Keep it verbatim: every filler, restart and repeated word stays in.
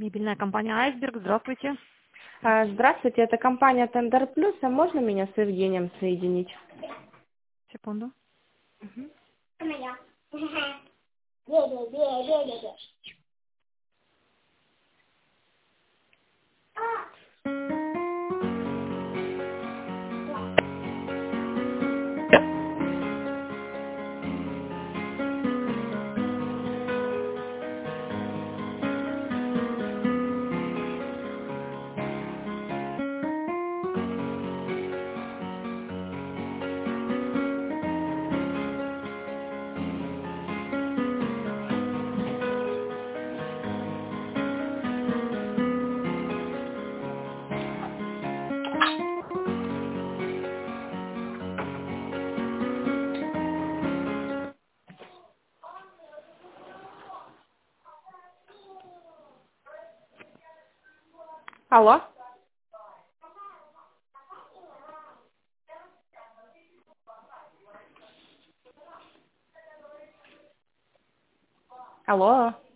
Мебельная компания «Айсберг». Здравствуйте. А, Здравствуйте, это компания Тендер Плюс. А можно меня с Евгением соединить? Секунду. Мгм. Алло. Алло.